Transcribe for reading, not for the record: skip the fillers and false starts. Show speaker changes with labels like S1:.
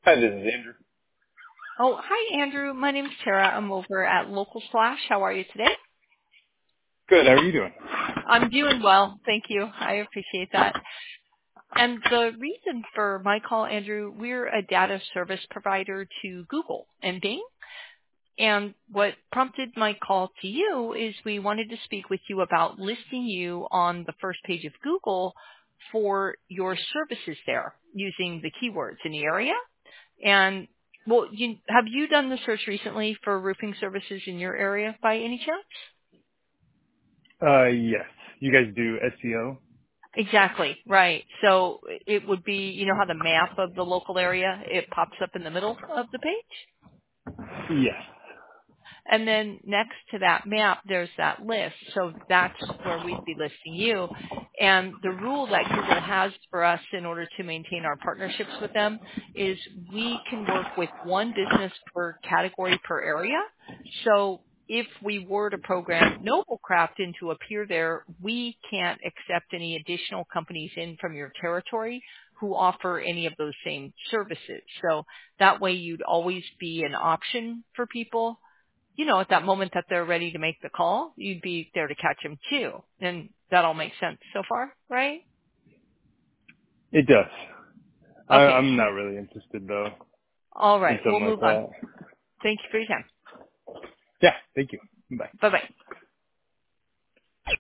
S1: Hi, this is Andrew.
S2: Oh, hi, Andrew. My name's Tara. I'm over at Local Slash. How are you today?
S1: Good. How are you doing?
S2: I'm doing well. Thank you. I appreciate that. And the reason for my call, Andrew, we're a data service provider to Google and Bing. And what prompted my call to you is we wanted to speak with you about listing you on the first page of Google for your services there using the keywords in the area. And well, have you done the search recently for roofing services in your area by any chance?
S1: Yes. You guys do SEO?
S2: Exactly, right. So it would be, you know how the map of the local area, it pops up in the middle of the page?
S1: Yes.
S2: And then next to that map, there's that list. So that's where we'd be listing you. And the rule that Google has for us in order to maintain our partnerships with them is we can work with one business per category per area. So if we were to program Noblecraft in to appear there, we can't accept any additional companies in from your territory who offer any of those same services. So that way you'd always be an option for people, you know, at that moment that they're ready to make the call, you'd be there to catch them too. And that all makes sense so far, right?
S1: It does.
S2: Okay.
S1: I'm not really interested, though,
S2: All
S1: in
S2: right. We'll
S1: something like
S2: move on.
S1: that.
S2: Thank you for your time.
S1: Yeah. Thank you. Bye.
S2: Bye-bye.